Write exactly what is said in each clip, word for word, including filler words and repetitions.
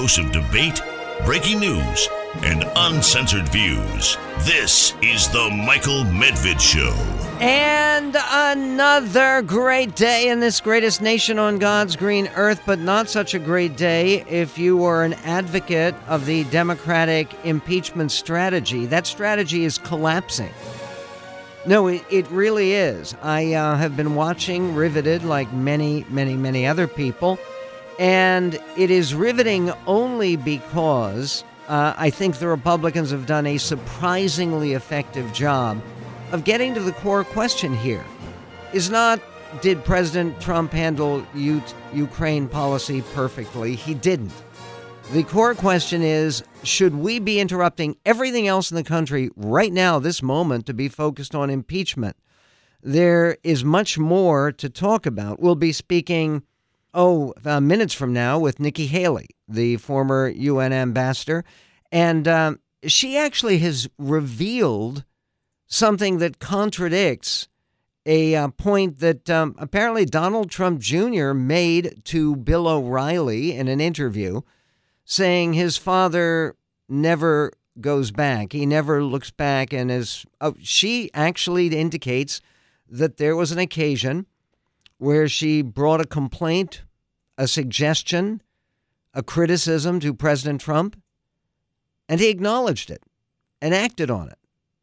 Inclusive debate, breaking news, and uncensored views. This is the Michael Medved Show. And another great day in this greatest nation on God's green earth, but not such a great day if you were an advocate of the Democratic impeachment strategy. That strategy is collapsing. No, it, it really is. I uh, have been watching, riveted like many, many, many other people. And it is riveting only because uh, I think the Republicans have done a surprisingly effective job of getting to the core question here. Is not, did President Trump handle U- Ukraine policy perfectly? He didn't. The core question is, should we be interrupting everything else in the country right now, this moment, to be focused on impeachment? There is much more to talk about. We'll be speaking Oh, uh, minutes from now with Nikki Haley, the former U N ambassador. And um, she actually has revealed something that contradicts a uh, point that um, apparently Donald Trump Junior made to Bill O'Reilly in an interview, saying his father never goes back. He never looks back. And is, uh, she actually indicates that there was an occasion where she brought a complaint, a suggestion, a criticism to President Trump, and he acknowledged it and acted on it.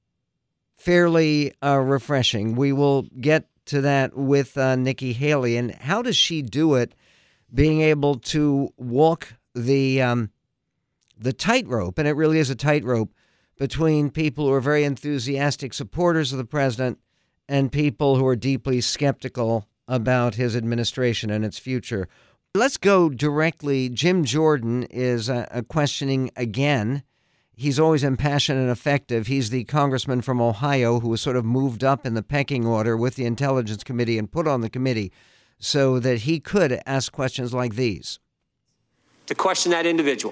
Fairly uh, refreshing. We will get to that with uh, Nikki Haley. And how does she do it, being able to walk the um, the tightrope, and it really is a tightrope, between people who are very enthusiastic supporters of the president and people who are deeply skeptical about his administration and its future. Let's go directly. Jim Jordan is uh, questioning again. He's always impassioned and effective. He's the congressman from Ohio who was sort of moved up in the pecking order with the Intelligence Committee and put on the committee so that he could ask questions like these. To question that individual.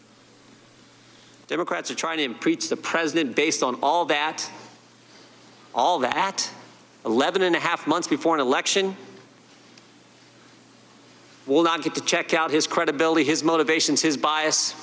Democrats are trying to impeach the president based on all that. All that. eleven and a half months before an election. We'll not get to check out his credibility, his motivations, his bias.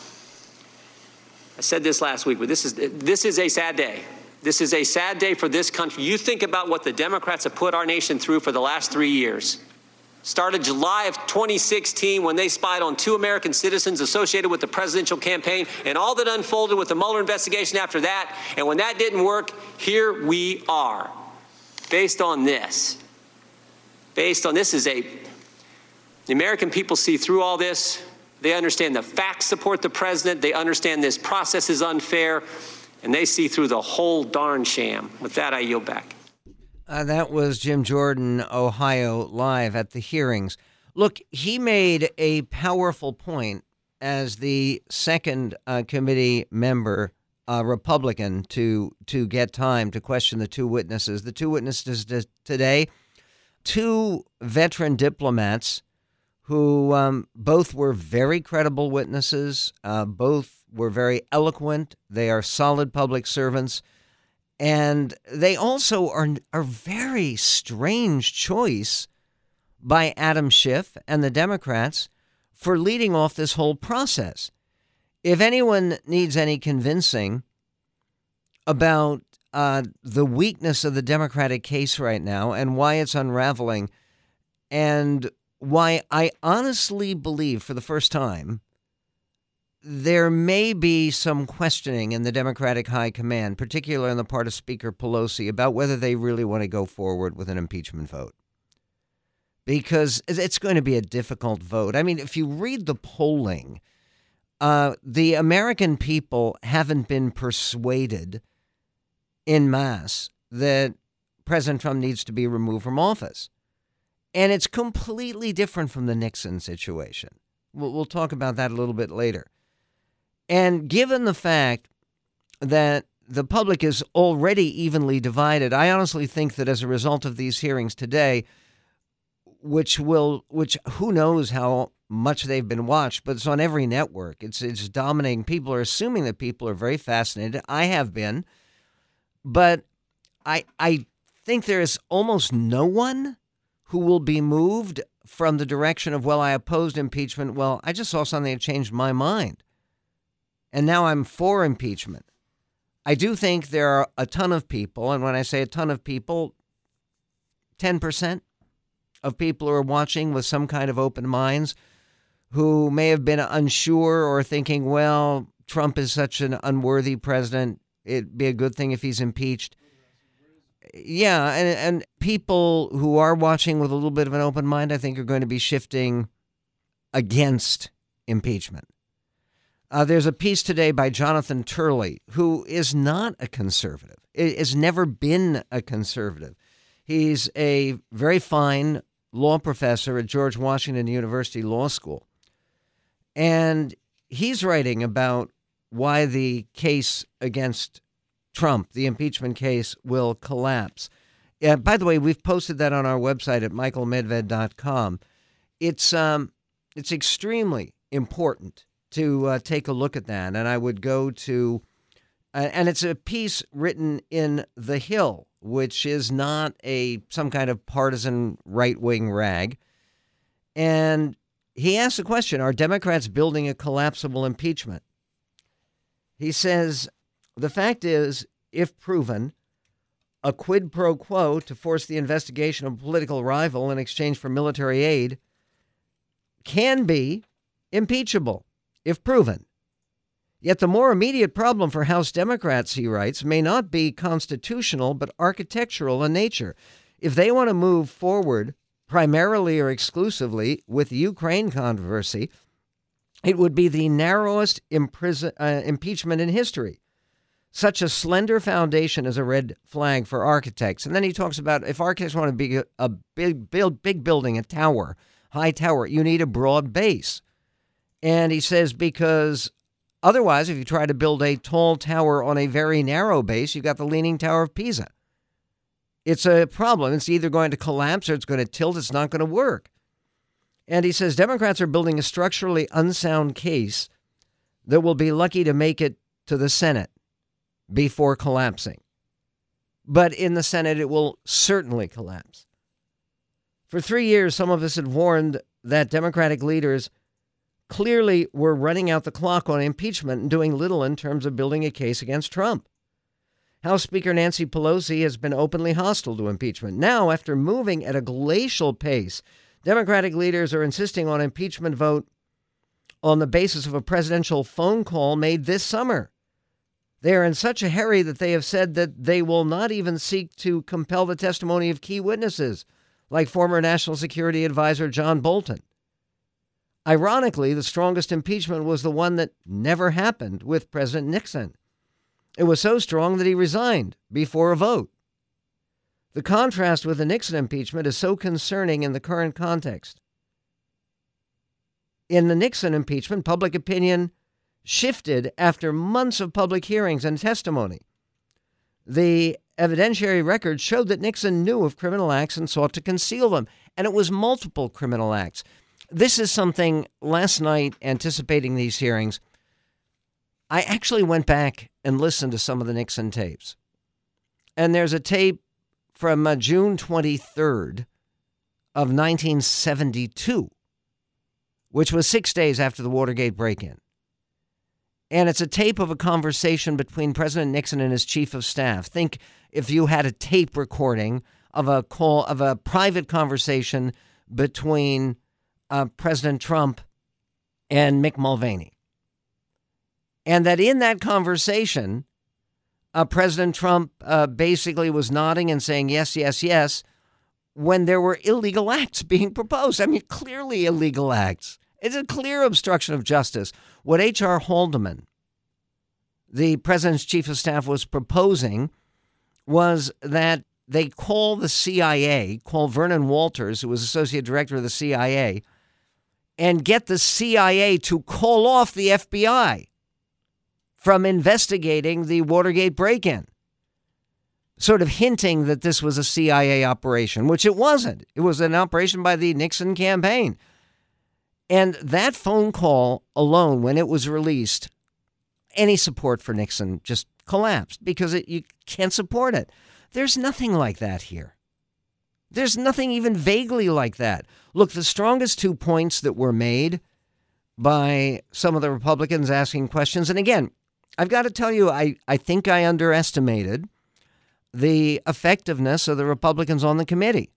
I said this last week, but this is this is a sad day. This is a sad day for this country. You think about what the Democrats have put our nation through for the last three years. Started July of twenty sixteen when they spied on two American citizens associated with the presidential campaign, and all that unfolded with the Mueller investigation after that. And when that didn't work, here we are. Based on this, based on this is a, the American people see through all this. They understand the facts support the president. They understand this process is unfair, and they see through the whole darn sham. With that, I yield back. Uh, that was Jim Jordan, Ohio, live at the hearings. Look, he made a powerful point as the second uh, committee member Uh, Republican to to get time to question the two witnesses. The two witnesses t- today, two veteran diplomats who um, both were very credible witnesses. Uh, both were very eloquent. They are solid public servants. And they also are a very strange choice by Adam Schiff and the Democrats for leading off this whole process. If anyone needs any convincing about uh, the weakness of the Democratic case right now and why it's unraveling, and why I honestly believe for the first time there may be some questioning in the Democratic high command, particularly on the part of Speaker Pelosi, about whether they really want to go forward with an impeachment vote. Because it's going to be a difficult vote. I mean, if you read the polling, Uh, the American people haven't been persuaded en masse that President Trump needs to be removed from office. And it's completely different from the Nixon situation. We'll, we'll talk about that a little bit later. And given the fact that the public is already evenly divided, I honestly think that as a result of these hearings today, which will, which who knows how much they've been watched, but it's on every network. It's it's dominating. People are assuming that people are very fascinated. I have been, but I I think there is almost no one who will be moved from the direction of, well, I opposed impeachment. Well, I just saw something that changed my mind. And now I'm for impeachment. I do think there are a ton of people, and when I say a ton of people, ten percent of people who are watching with some kind of open minds who may have been unsure or thinking, well, Trump is such an unworthy president, it'd be a good thing if he's impeached. Yeah, and, and people who are watching with a little bit of an open mind, I think, are going to be shifting against impeachment. Uh, there's a piece today by Jonathan Turley, who is not a conservative, has never been a conservative. He's a very fine law professor at George Washington University Law School. And he's writing about why the case against Trump, the impeachment case, will collapse. Uh, by the way, we've posted that on our website at michael medved dot com. It's um, it's extremely important to uh, take a look at that. And I would go to, uh, and it's a piece written in The Hill, which is not a some kind of partisan right-wing rag. And he asks the question, are Democrats building a collapsible impeachment? He says, the fact is, if proven, a quid pro quo to force the investigation of a political rival in exchange for military aid can be impeachable, if proven. Yet the more immediate problem for House Democrats, he writes, may not be constitutional, but architectural in nature. If they want to move forward primarily or exclusively with the Ukraine controversy, it would be the narrowest imprison, uh, impeachment in history. Such a slender foundation is a red flag for architects. And then he talks about if architects want to be a, a big, build, big building, a tower, high tower, you need a broad base. And he says because otherwise, if you try to build a tall tower on a very narrow base, you've got the Leaning Tower of Pisa. It's a problem. It's either going to collapse or it's going to tilt. It's not going to work. And he says Democrats are building a structurally unsound case that will be lucky to make it to the Senate before collapsing. But in the Senate, it will certainly collapse. For three years, some of us had warned that Democratic leaders clearly were running out the clock on impeachment and doing little in terms of building a case against Trump. House Speaker Nancy Pelosi has been openly hostile to impeachment. Now, after moving at a glacial pace, Democratic leaders are insisting on impeachment vote on the basis of a presidential phone call made this summer. They are in such a hurry that they have said that they will not even seek to compel the testimony of key witnesses, like former National Security Advisor John Bolton. Ironically, the strongest impeachment was the one that never happened with President Nixon. It was so strong that he resigned before a vote. The contrast with the Nixon impeachment is so concerning in the current context. In the Nixon impeachment, public opinion shifted after months of public hearings and testimony. The evidentiary record showed that Nixon knew of criminal acts and sought to conceal them, and it was multiple criminal acts. This is something last night, anticipating these hearings, I actually went back and listened to some of the Nixon tapes. And there's a tape from uh, June twenty-third of nineteen seventy-two, which was six days after the Watergate break-in. And it's a tape of a conversation between President Nixon and his chief of staff. Think if you had a tape recording of a call, of a private conversation between uh, President Trump and Mick Mulvaney. And that in that conversation, uh, President Trump uh, basically was nodding and saying, yes, yes, yes, when there were illegal acts being proposed. I mean, clearly illegal acts. It's a clear obstruction of justice. What H R Haldeman, the president's chief of staff, was proposing was that they call the C I A, call Vernon Walters, who was associate director of the C I A, and get the C I A to call off the F B I from investigating the Watergate break-in, sort of hinting that this was a C I A operation, which it wasn't. It was an operation by the Nixon campaign. And that phone call alone, when it was released, any support for Nixon just collapsed because it, you can't support it. There's nothing like that here. There's nothing even vaguely like that. Look, the strongest two points that were made by some of the Republicans asking questions, and again, I've got to tell you, I, I think I underestimated the effectiveness of the Republicans on the committee.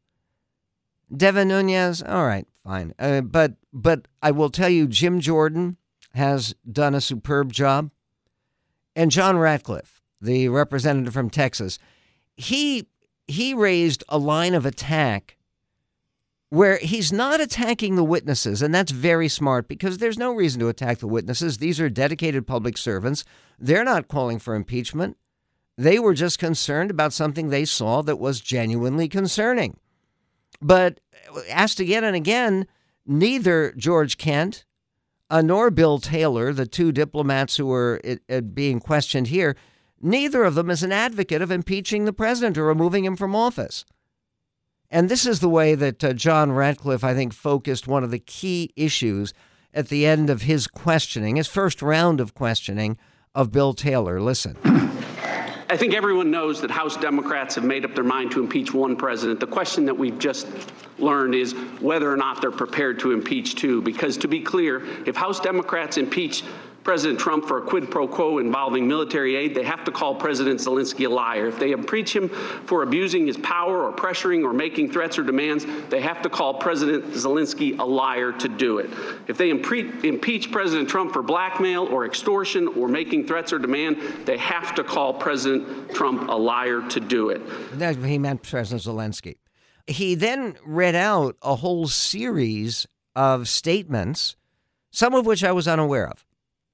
Devin Nunes, all right, fine. Uh, but but I will tell you, Jim Jordan has done a superb job. And John Ratcliffe, the representative from Texas, he he raised a line of attack where he's not attacking the witnesses. And that's very smart because there's no reason to attack the witnesses. These are dedicated public servants. They're not calling for impeachment. They were just concerned about something they saw that was genuinely concerning. But asked again and again, neither George Kent uh, nor Bill Taylor, the two diplomats who were it, it being questioned here, neither of them is an advocate of impeaching the president or removing him from office. And this is the way that uh, John Ratcliffe, I think, focused one of the key issues at the end of his questioning, his first round of questioning of Bill Taylor. Listen. I think everyone knows that House Democrats have made up their mind to impeach one president. The question that we've just learned is whether or not they're prepared to impeach two. Because to be clear, if House Democrats impeach President Trump for a quid pro quo involving military aid, they have to call President Zelensky a liar. If they impeach him for abusing his power or pressuring or making threats or demands, they have to call President Zelensky a liar to do it. If they impre- impeach President Trump for blackmail or extortion or making threats or demand, they have to call President Trump a liar to do it. That, he meant President Zelensky. He then read out a whole series of statements, some of which I was unaware of,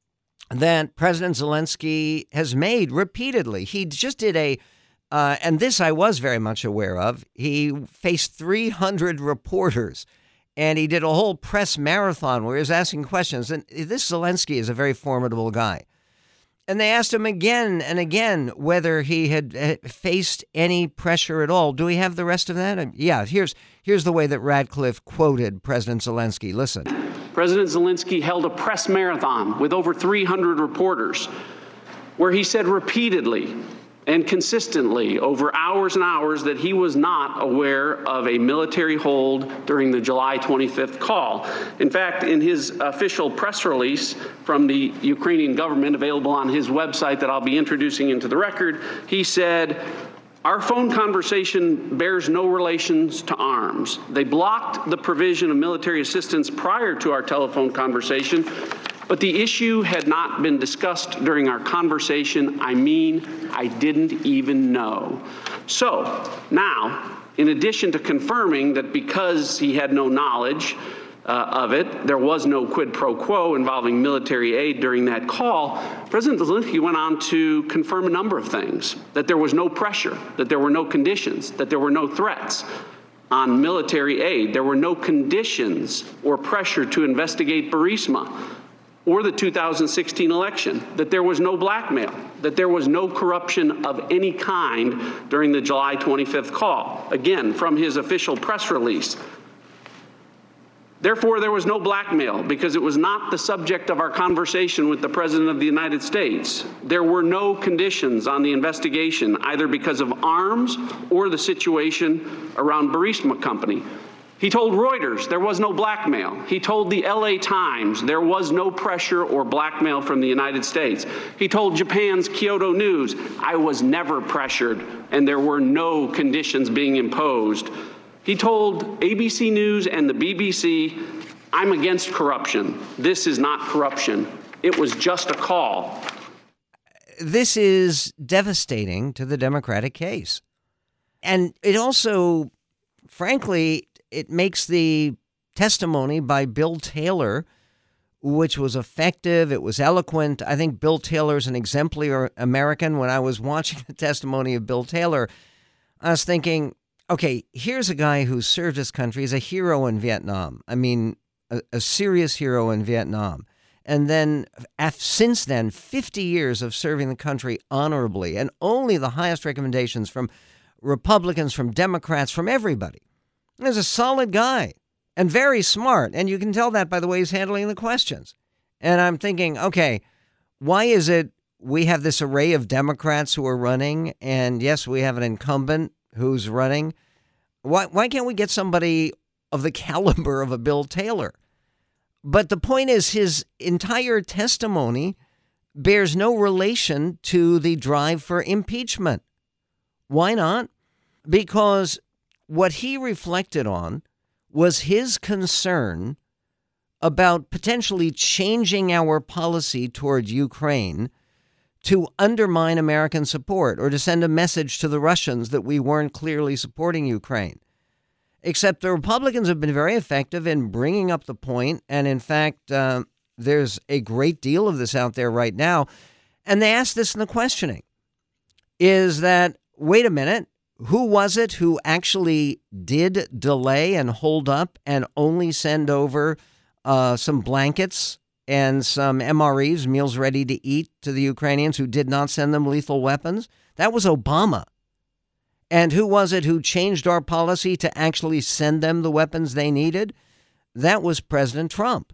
that President Zelensky has made repeatedly. He just did a, uh, and this I was very much aware of, he faced three hundred reporters, and he did a whole press marathon where he was asking questions. And this Zelensky is a very formidable guy. And they asked him again and again whether he had faced any pressure at all. Do we have the rest of that? Yeah, here's here's the way that Ratcliffe quoted President Zelensky. Listen. President Zelensky held a press marathon with over three hundred reporters where he said repeatedly and consistently over hours and hours that he was not aware of a military hold during the July twenty-fifth call. In fact, in his official press release from the Ukrainian government available on his website that I'll be introducing into the record, he said, "Our phone conversation bears no relations to arms. They blocked the provision of military assistance prior to our telephone conversation, but the issue had not been discussed during our conversation. I mean, I didn't even know." So now, in addition to confirming that because he had no knowledge Uh, of it, there was no quid pro quo involving military aid during that call, President Zelensky went on to confirm a number of things, that there was no pressure, that there were no conditions, that there were no threats on military aid. There were no conditions or pressure to investigate Burisma or the two thousand sixteen election, that there was no blackmail, that there was no corruption of any kind during the July twenty-fifth call. Again, from his official press release. Therefore, there was no blackmail because it was not the subject of our conversation with the President of the United States. There were no conditions on the investigation, either because of arms or the situation around Burisma Company. He told Reuters there was no blackmail. He told the L A Times there was no pressure or blackmail from the United States. He told Japan's Kyodo News, "I was never pressured and there were no conditions being imposed." He told A B C News and the B B C, "I'm against corruption. This is not corruption. It was just a call." This is devastating to the Democratic case. And it also, frankly, it makes the testimony by Bill Taylor, which was effective. It was eloquent. I think Bill Taylor's an exemplary American. When I was watching the testimony of Bill Taylor, I was thinking, okay, here's a guy who served his country, is a hero in Vietnam. I mean, a, a serious hero in Vietnam. And then af- since then, fifty years of serving the country honorably, and only the highest recommendations from Republicans, from Democrats, from everybody. He's a solid guy and very smart. And you can tell that by the way he's handling the questions. And I'm thinking, okay, why is it we have this array of Democrats who are running? And yes, we have an incumbent who's running. Why, why can't we get somebody of the caliber of a Bill Taylor? But the point is, his entire testimony bears no relation to the drive for impeachment. Why not? Because what he reflected on was his concern about potentially changing our policy toward Ukraine to undermine American support or to send a message to the Russians that we weren't clearly supporting Ukraine. Except the Republicans have been very effective in bringing up the point, and in fact, uh, there's a great deal of this out there right now. And they asked this in the questioning, is that, wait a minute, who was it who actually did delay and hold up and only send over uh, some blankets and some M R Es, meals ready to eat, to the Ukrainians, who did not send them lethal weapons? That was Obama. And who was it who changed our policy to actually send them the weapons they needed? That was President Trump.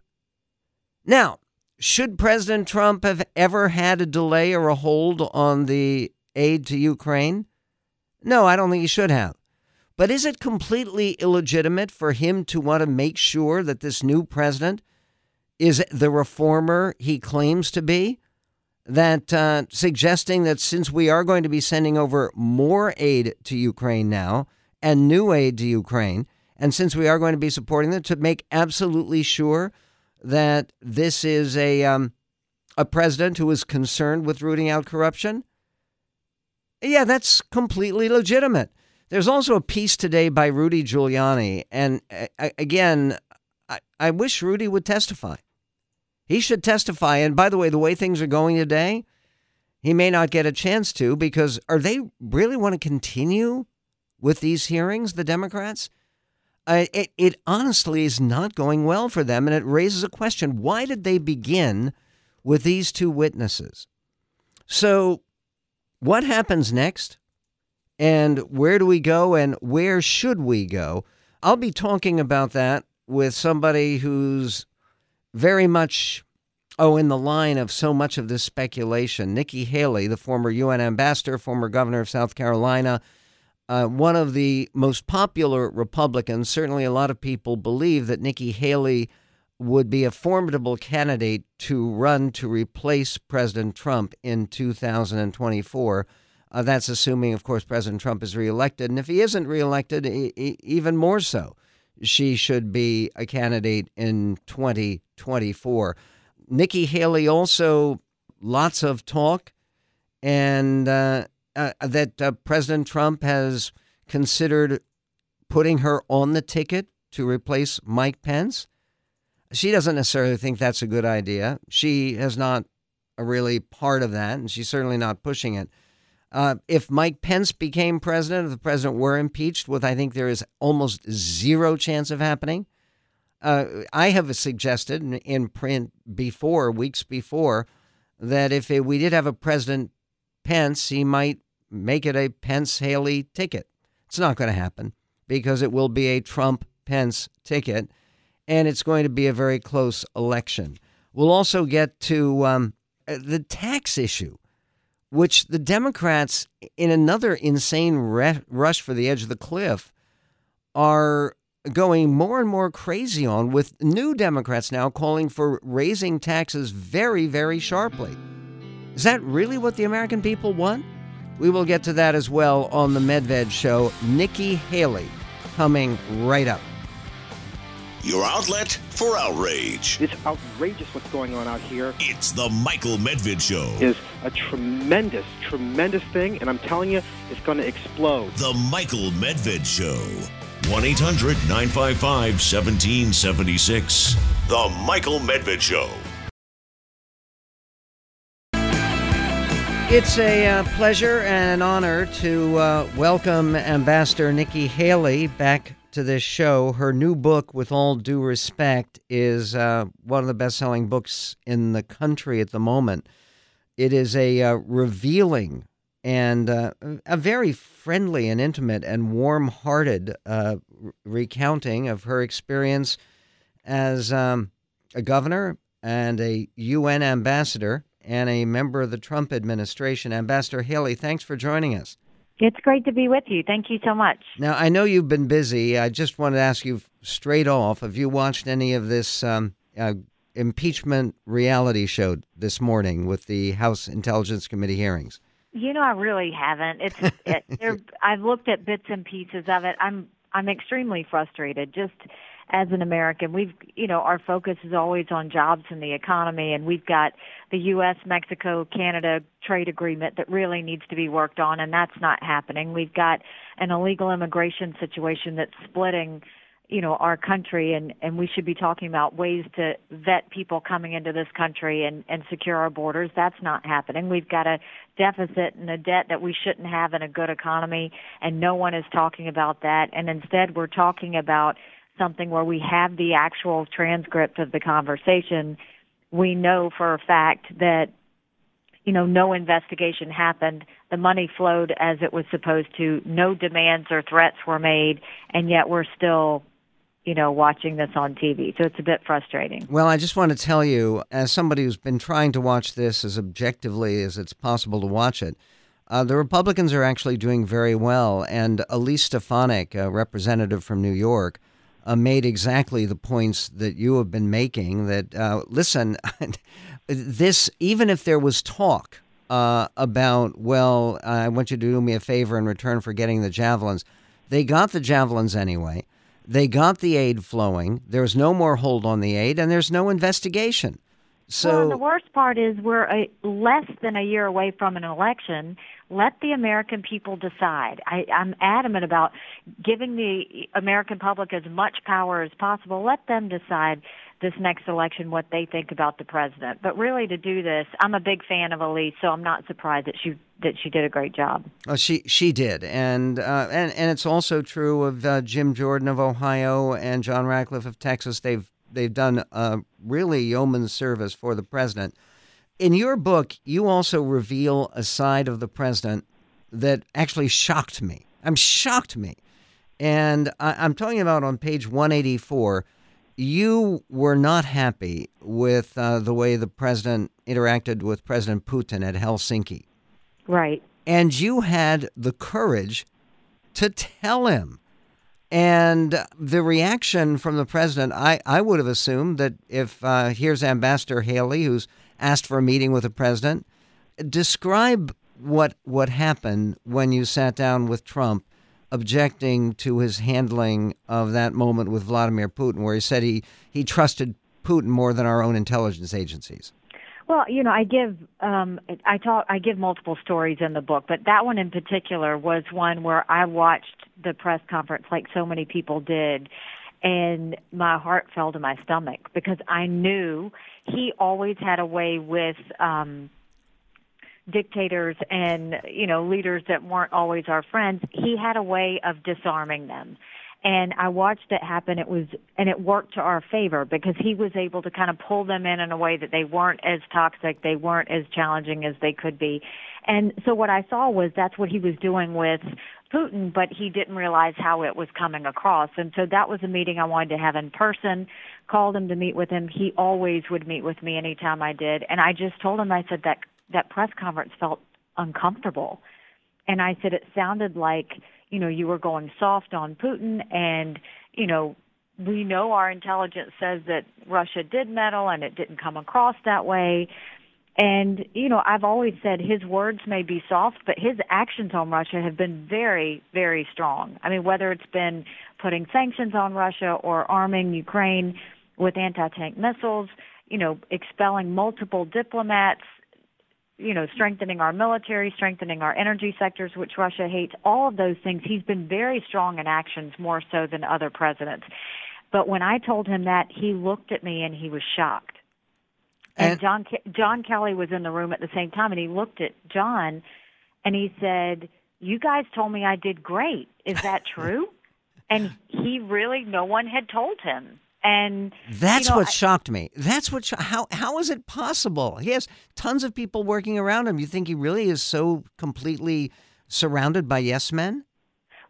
Now, should President Trump have ever had a delay or a hold on the aid to Ukraine? No, I don't think he should have. But is it completely illegitimate for him to want to make sure that this new president is the reformer he claims to be? That uh, suggesting that since we are going to be sending over more aid to Ukraine now and new aid to Ukraine, and since we are going to be supporting them, to make absolutely sure that this is a um, a president who is concerned with rooting out corruption? Yeah, that's completely legitimate. There's also a piece today by Rudy Giuliani. And uh, again, I, I wish Rudy would testify. He should testify. And by the way, the way things are going today, he may not get a chance to, because are they really want to continue with these hearings, the Democrats? Uh, it, it honestly is not going well for them. And it raises a question. Why did they begin with these two witnesses? So what happens next? And where do we go? And where should we go? I'll be talking about that with somebody who's very much, oh, in the line of so much of this speculation. Nikki Haley, the former U N ambassador, former governor of South Carolina, uh, one of the most popular Republicans. Certainly a lot of people believe that Nikki Haley would be a formidable candidate to run to replace President Trump in two thousand twenty-four. Uh, that's assuming, of course, President Trump is reelected. And if he isn't reelected, e- e- even more so, she should be a candidate in twenty twenty-four. Nikki Haley also, lots of talk, and uh, uh, that uh, President Trump has considered putting her on the ticket to replace Mike Pence. She doesn't necessarily think that's a good idea. She is not a really part of that, and she's certainly not pushing it. Uh, if Mike Pence became president, if the president were impeached, what I think there is almost zero chance of happening, uh, I have suggested in, in print before, weeks before, that if it, we did have a President Pence, he might make it a Pence-Haley ticket. It's not going to happen because it will be a Trump-Pence ticket, and it's going to be a very close election. We'll also get to um, the tax issue, which the Democrats, in another insane re- rush for the edge of the cliff, are going more and more crazy on, with new Democrats now calling for raising taxes very, very sharply. Is that really what the American people want? We will get to that as well on the Medved Show. Nikki Haley coming right up. Your outlet for outrage. It's outrageous what's going on out here. It's the Michael Medved Show. Is a tremendous, tremendous thing, and I'm telling you, it's going to explode. The Michael Medved Show. one eight hundred nine five five one seven seven six. The Michael Medved Show. It's a uh, pleasure and an honor to uh, welcome Ambassador Nikki Haley back to this show. Her new book, With All Due Respect, is uh, one of the best-selling books in the country at the moment. It is a uh, revealing and uh, a very friendly and intimate and warm-hearted uh, recounting of her experience as um, a governor and a U N ambassador and a member of the Trump administration. Ambassador Haley, thanks for joining us. It's great to be with you. Thank you so much. Now, I know you've been busy. I just want to ask you straight off, have you watched any of this um, uh, impeachment reality show this morning with the House Intelligence Committee hearings? You know, I really haven't. It's it, there, I've looked at bits and pieces of it. I'm I'm extremely frustrated. Just as an American, we've you know our focus is always on jobs and the economy, and we've got the U S, Mexico, Canada trade agreement that really needs to be worked on, and that's not happening. We've got an illegal immigration situation that's splitting, you know, our country, and, and we should be talking about ways to vet people coming into this country and, and secure our borders. That's not happening. We've got a deficit and a debt that we shouldn't have in a good economy, and no one is talking about that. And instead, we're talking about something where we have the actual transcript of the conversation. We know for a fact that, you know, no investigation happened. The money flowed as it was supposed to. No demands or threats were made, and yet we're still, you know, watching this on T V. So it's a bit frustrating. Well, I just want to tell you, as somebody who's been trying to watch this as objectively as it's possible to watch it, uh, the Republicans are actually doing very well. And Elise Stefanik, a representative from New York, uh, made exactly the points that you have been making, that, uh, listen, this, even if there was talk uh, about, well, I want you to do me a favor in return for getting the javelins, they got the javelins anyway. They got the aid flowing. There's no more hold on the aid, and there's no investigation. So well, and the worst part is we're a, less than a year away from an election. Let the American people decide. I, I'm adamant about giving the American public as much power as possible. Let them decide this next election what they think about the president. But really, to do this, I'm a big fan of Elise, so I'm not surprised that she that she did a great job. Oh, she she did, and uh, and and it's also true of uh, Jim Jordan of Ohio and John Ratcliffe of Texas. They've they've done uh, really yeoman's service for the president. In your book, you also reveal a side of the president that actually shocked me. I'm shocked me, and I, I'm talking about on page one eighty-four. You were not happy with uh, the way the president interacted with President Putin at Helsinki. Right. And you had the courage to tell him. And the reaction from the president, I, I would have assumed that if uh, here's Ambassador Haley, who's asked for a meeting with the president, describe what what happened when you sat down with Trump objecting to his handling of that moment with Vladimir Putin, where he said he, he trusted Putin more than our own intelligence agencies. Well, you know, I give um, I talk I give multiple stories in the book, but that one in particular was one where I watched the press conference like so many people did, and my heart fell to my stomach because I knew he always had a way with um, dictators and, you know, leaders that weren't always our friends. He had a way of disarming them. And I watched it happen. It was, and it worked to our favor because he was able to kind of pull them in in a way that they weren't as toxic, they weren't as challenging as they could be. And so what I saw was that's what he was doing with Putin, but he didn't realize how it was coming across. And so that was a meeting I wanted to have in person, called him to meet with him. He always would meet with me anytime I did. And I just told him, I said that that press conference felt uncomfortable. And I said, it sounded like, you know, you were going soft on Putin, and, you know, we know our intelligence says that Russia did meddle and it didn't come across that way. And, you know, I've always said his words may be soft, but his actions on Russia have been very, very strong. I mean, whether it's been putting sanctions on Russia or arming Ukraine with anti-tank missiles, you know, expelling multiple diplomats, you know, strengthening our military, strengthening our energy sectors, which Russia hates, all of those things. He's been very strong in actions, more so than other presidents. But when I told him that, he looked at me and he was shocked. And, and John John Kelly was in the room at the same time, and he looked at John and he said, "You guys told me I did great. Is that true?" And he really, no one had told him. And that's you know, what I, shocked me. That's what, how, how is it possible? He has tons of people working around him. You think he really is so completely surrounded by yes men?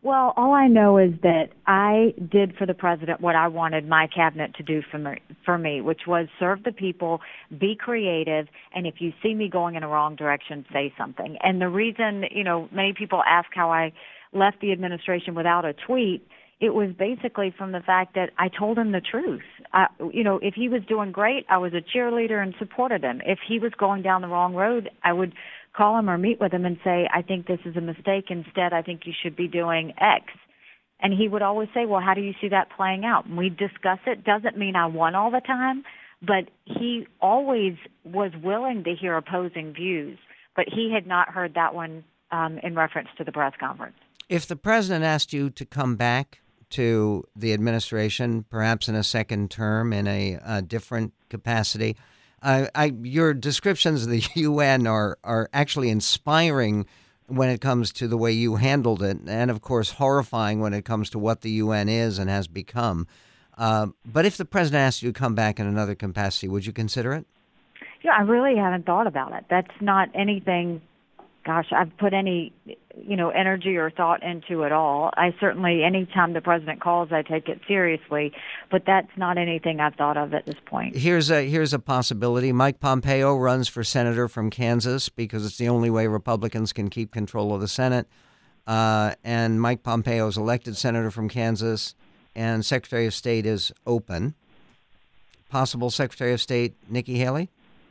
Well, all I know is that I did for the president what I wanted my cabinet to do for me, for me, which was serve the people, be creative, and if you see me going in a wrong direction, say something. And the reason, you know, many people ask how I left the administration without a tweet, it was basically from the fact that I told him the truth. I, you know, if he was doing great, I was a cheerleader and supported him. If he was going down the wrong road, I would call him or meet with him and say, I think this is a mistake. Instead, I think you should be doing X. And he would always say, well, how do you see that playing out? And we'd discuss it. Doesn't mean I won all the time, but he always was willing to hear opposing views. But he had not heard that one um, in reference to the press conference. If the president asked you to come back to the administration, perhaps in a second term, in a, a different capacity, Uh, I, your descriptions of the U N are, are actually inspiring when it comes to the way you handled it, and, of course, horrifying when it comes to what the U N is and has become. Uh, but if the president asked you to come back in another capacity, would you consider it? Yeah, I really haven't thought about it. That's not anything, gosh, I've put any, you know, energy or thought into it all. I certainly, anytime the president calls, I take it seriously, but that's not anything I've thought of at this point. Here's a here's a possibility. Mike Pompeo runs for senator from Kansas because it's the only way Republicans can keep control of the Senate. Uh, and Mike Pompeo is elected senator from Kansas, and Secretary of State is open. Possible Secretary of State Nikki Haley?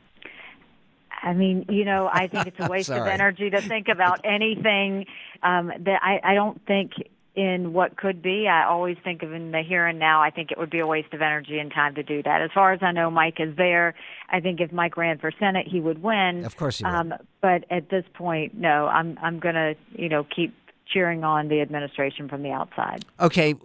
I mean, you know, I think it's a waste of energy to think about anything um, that I, I don't think in what could be. I always think of in the here and now. I think it would be a waste of energy and time to do that. As far as I know, Mike is there. I think if Mike ran for Senate, he would win. Of course he would. Um, but at this point, no, I'm I'm going to, you know, keep cheering on the administration from the outside. Okay.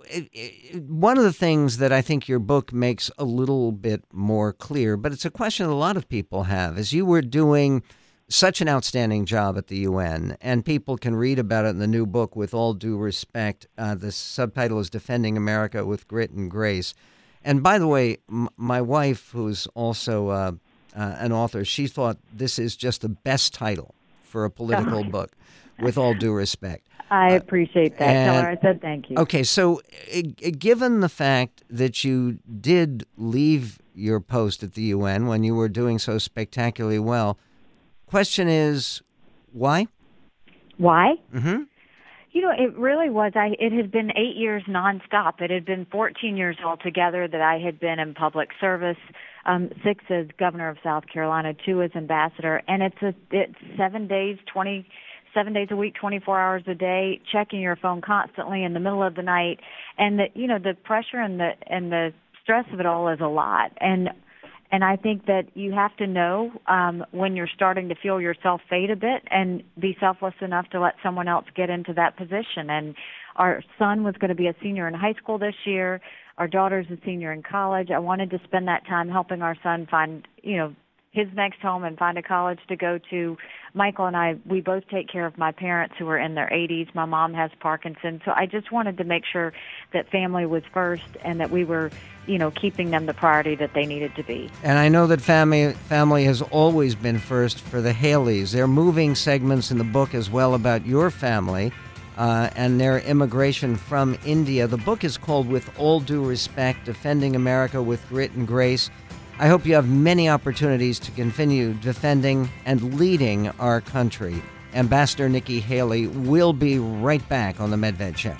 One of the things that I think your book makes a little bit more clear, but it's a question that a lot of people have, is you were doing such an outstanding job at the U N, and people can read about it in the new book, With All Due Respect. Uh, the subtitle is Defending America with Grit and Grace. And by the way, m- my wife, who's also uh, uh, an author, she thought this is just the best title for a political book, With All Due Respect. I appreciate that. And, Tell her I said thank you. Okay, so uh, given the fact that you did leave your post at the U N when you were doing so spectacularly well, question is, why? Why? Mm-hmm. You know, it really was. I. It had been eight years nonstop. It had been fourteen years altogether that I had been in public service. Um, six as governor of South Carolina, two as ambassador, and it's a it's seven days, twenty. Seven days a week, twenty-four hours a day, checking your phone constantly in the middle of the night, and the you know the pressure and the and the stress of it all is a lot. And and I think that you have to know um, when you're starting to feel yourself fade a bit, and be selfless enough to let someone else get into that position. And our son was going to be a senior in high school this year. Our daughter's a senior in college. I wanted to spend that time helping our son find you know. his next home and find a college to go to. Michael and I, we both take care of my parents who are in their eighties. My mom has Parkinson's. So I just wanted to make sure that family was first and that we were, you know, keeping them the priority that they needed to be. And I know that family family has always been first for the Haleys. There are moving segments in the book as well about your family uh, and their immigration from India. The book is called With All Due Respect, Defending America with Grit and Grace. I hope you have many opportunities to continue defending and leading our country. Ambassador Nikki Haley will be right back on The Medved Show.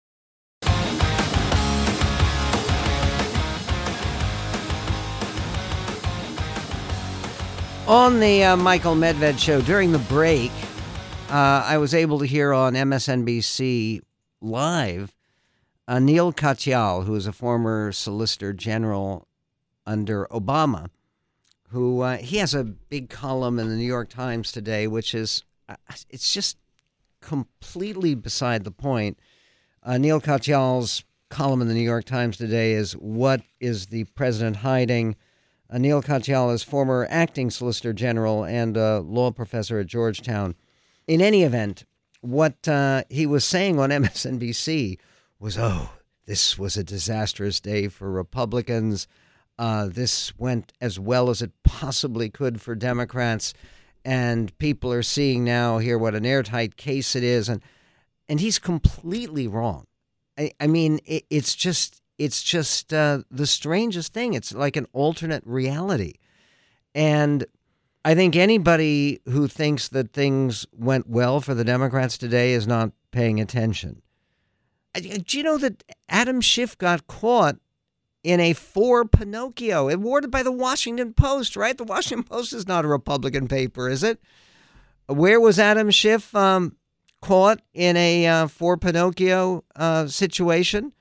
On the uh, Michael Medved Show, during the break, uh, I was able to hear on M S N B C Live uh, Neil Katyal, who is a former Solicitor General under Obama, who uh, he has a big column in the New York Times today, which is, uh, it's just completely beside the point. Uh, Neil Katyal's column in the New York Times today is, What is the President Hiding? Uh, Neil Katyal is former acting Solicitor General and a law professor at Georgetown. In any event, what uh, he was saying on M S N B C was, oh, this was a disastrous day for Republicans. Uh, this went as well as it possibly could for Democrats, and people are seeing now here what an airtight case it is. And and he's completely wrong. I, I mean, it, it's just it's just uh, the strangest thing. It's like an alternate reality. And I think anybody who thinks that things went well for the Democrats today is not paying attention. Do you know that Adam Schiff got caught in a for Pinocchio awarded by the Washington Post, right? The Washington Post is not a Republican paper, is it? Where was Adam Schiff um, caught in a uh, for Pinocchio uh, situation?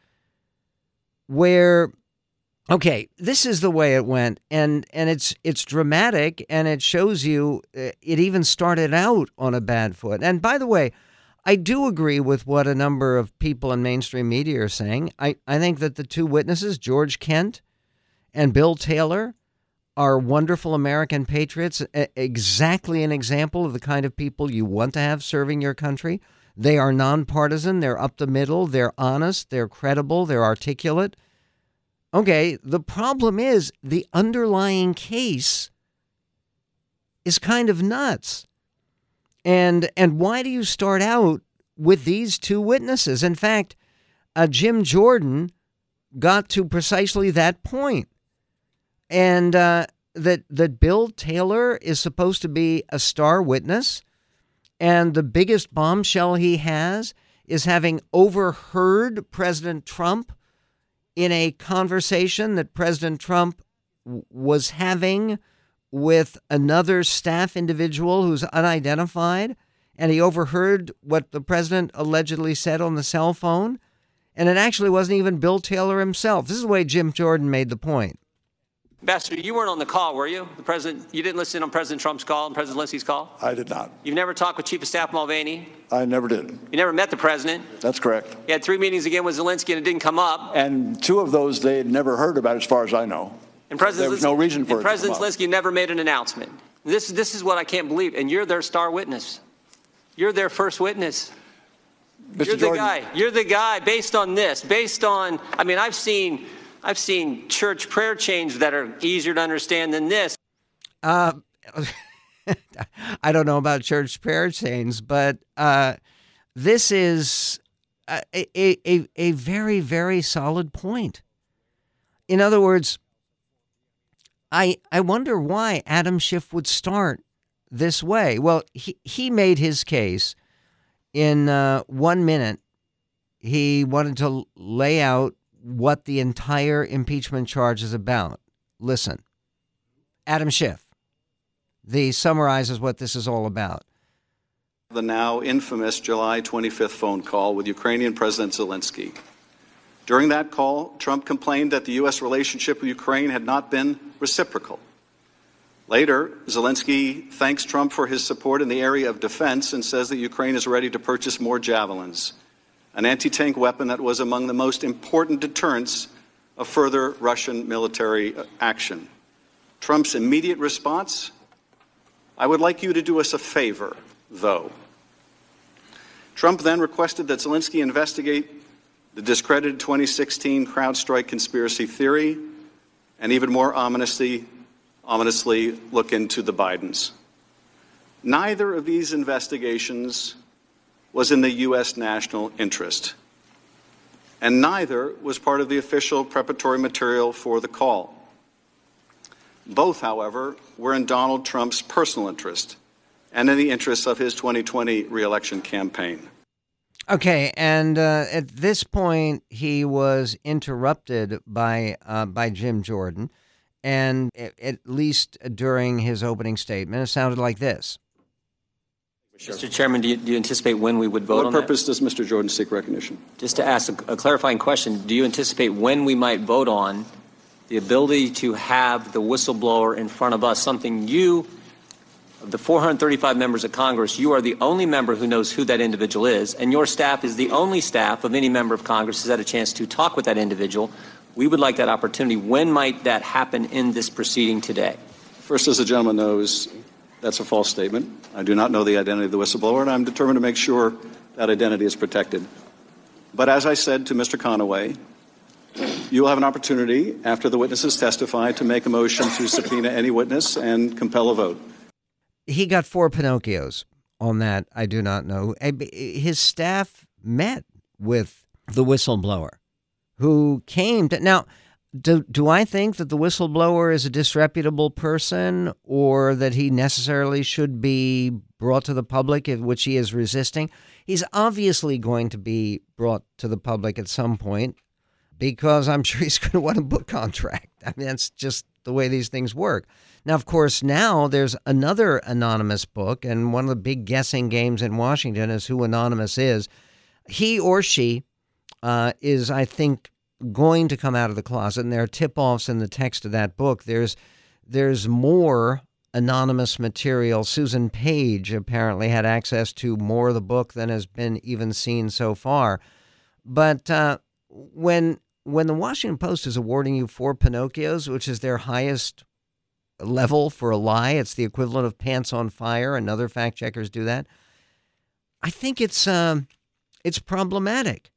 Where, okay, this is the way it went, and and it's it's dramatic, and it shows you uh, it even started out on a bad foot. And by the way, I do agree with what a number of people in mainstream media are saying. I, I think that the two witnesses, George Kent and Bill Taylor, are wonderful American patriots, exactly an example of the kind of people you want to have serving your country. They are nonpartisan, they're up the middle, they're honest, they're credible, they're articulate. Okay, the problem is the underlying case is kind of nuts. And and why do you start out with these two witnesses? In fact, uh, Jim Jordan got to precisely that point. And uh, that that Bill Taylor is supposed to be a star witness. And the biggest bombshell he has is having overheard President Trump in a conversation that President Trump w- was having with another staff individual who's unidentified, and he overheard what the president allegedly said on the cell phone, and it actually wasn't even Bill Taylor himself. This is the way Jim Jordan made the point. Ambassador, you weren't on the call, were you? The president, you didn't listen on President Trump's call and President Zelensky's call? I did not. You've never talked with Chief of Staff Mulvaney? I never did. You never met the president? That's correct. You had three meetings again with Zelensky and it didn't come up. And two of those they had never heard about, as far as I know. And President there was no reason for and it President to come Zelensky never made an announcement. This, this is what I can't believe. And you're their star witness. You're their first witness. Mister You're the Jordan, guy. You're the guy based on this, based on, I mean, I've seen, I've seen church prayer chains that are easier to understand than this. Uh, I don't know about church prayer chains, but uh, this is a, a, a, a very, very solid point. In other words, I I wonder why Adam Schiff would start this way. Well, he, he made his case in uh, one minute. He wanted to lay out what the entire impeachment charge is about. Listen, Adam Schiff, the summarizes what this is all about. The now infamous July twenty-fifth phone call with Ukrainian President Zelensky. During that call, Trump complained that the U S relationship with Ukraine had not been reciprocal. Later, Zelensky thanks Trump for his support in the area of defense and says that Ukraine is ready to purchase more javelins, an anti-tank weapon that was among the most important deterrents of further Russian military action. Trump's immediate response: I would like you to do us a favor, though. Trump then requested that Zelensky investigate the discredited twenty sixteen CrowdStrike conspiracy theory, and even more ominously, ominously look into the Bidens. Neither of these investigations was in the U S national interest, and neither was part of the official preparatory material for the call. Both, however, were in Donald Trump's personal interest and in the interests of his twenty twenty re-election campaign. Okay, and uh, at this point, he was interrupted by uh, by Jim Jordan, and at, at least during his opening statement, it sounded like this. Mister Chairman, do you, do you anticipate when we would vote what on What purpose that? does Mister Jordan seek recognition? Just to ask a, a clarifying question, do you anticipate when we might vote on the ability to have the whistleblower in front of us, something you, of the four hundred thirty-five members of Congress, you are the only member who knows who that individual is, and your staff is the only staff of any member of Congress who's had a chance to talk with that individual. We would like that opportunity. When might that happen in this proceeding today? First, as the gentleman knows, that's a false statement. I do not know the identity of the whistleblower, and I'm determined to make sure that identity is protected. But as I said to Mister Conaway, you will have an opportunity, after the witnesses testify, to make a motion to subpoena any witness and compel a vote. He got four Pinocchios on that. I do not know. His staff met with the whistleblower who came to. Now, do, do I think that the whistleblower is a disreputable person or that he necessarily should be brought to the public, which he is resisting? He's obviously going to be brought to the public at some point because I'm sure he's going to want a book contract. I mean, that's just the way these things work. Now, of course, now there's another anonymous book, and one of the big guessing games in Washington is who Anonymous is. He or she uh, is, I think, going to come out of the closet, and there are tip-offs in the text of that book. There's there's more anonymous material. Susan Page apparently had access to more of the book than has been even seen so far. But uh, when when the Washington Post is awarding you four Pinocchios, which is their highest level for a lie, it's the equivalent of pants on fire, and other fact checkers do that, I think it's um, it's problematic.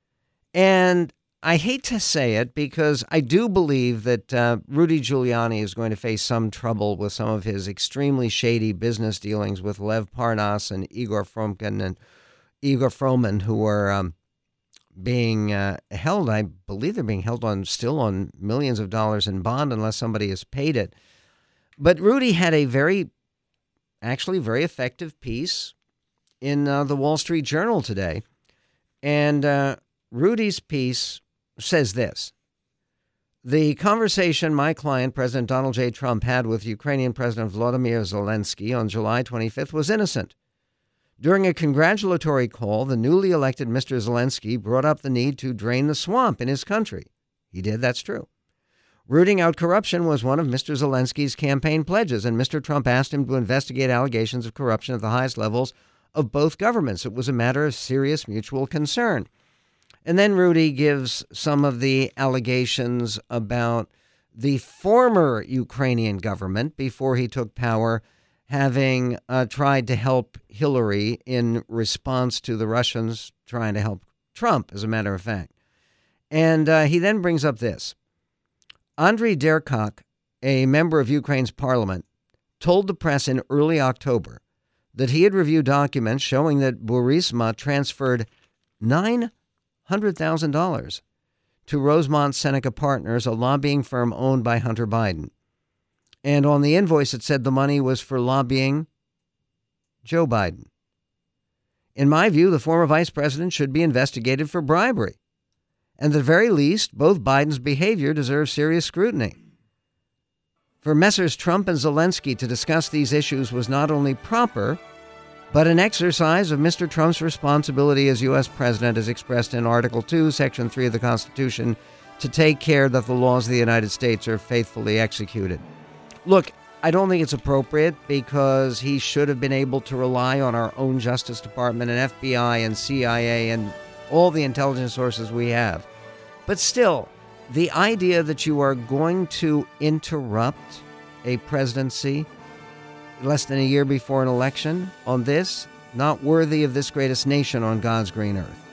And I hate to say it because I do believe that uh, Rudy Giuliani is going to face some trouble with some of his extremely shady business dealings with Lev Parnas and Igor Fromkin and Igor Froman, who are um, being uh, held. I believe they're being held on still on millions of dollars in bond unless somebody has paid it. But Rudy had a very, actually very effective piece in uh, the Wall Street Journal today, and uh, Rudy's piece says this: the conversation my client, President Donald J. Trump, had with Ukrainian President Volodymyr Zelensky on July twenty-fifth was innocent. During a congratulatory call, the newly elected Mister Zelensky brought up the need to drain the swamp in his country. He did, that's true. Rooting out corruption was one of Mister Zelensky's campaign pledges, and Mister Trump asked him to investigate allegations of corruption at the highest levels of both governments. It was a matter of serious mutual concern. And then Rudy gives some of the allegations about the former Ukrainian government, before he took power, having uh, tried to help Hillary in response to the Russians trying to help Trump, as a matter of fact. And uh, he then brings up this. Andriy Derkach, a member of Ukraine's parliament, told the press in early October that he had reviewed documents showing that Burisma transferred nine hundred thousand dollars to Rosemont Seneca Partners, a lobbying firm owned by Hunter Biden. And on the invoice, it said the money was for lobbying Joe Biden. In my view, the former vice president should be investigated for bribery. And at the very least, both Biden's behavior deserves serious scrutiny. For Messrs. Trump and Zelensky to discuss these issues was not only proper, but an exercise of Mister Trump's responsibility as U S president, as expressed in Article two, Section three of the Constitution, to take care that the laws of the United States are faithfully executed. Look, I don't think it's appropriate because he should have been able to rely on our own Justice Department and F B I and C I A and all the intelligence sources we have. But still, the idea that you are going to interrupt a presidency less than a year before an election on this, not worthy of this greatest nation on God's green earth.